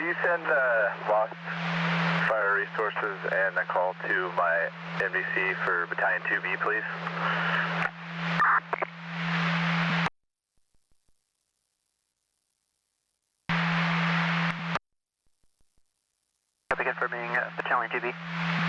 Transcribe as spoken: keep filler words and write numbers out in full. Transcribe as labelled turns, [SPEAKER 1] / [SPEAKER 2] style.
[SPEAKER 1] Could you send uh, Lost Fire Resources and a call to my N B C for Battalion two B, please?
[SPEAKER 2] Copy, confirming uh, Battalion two B.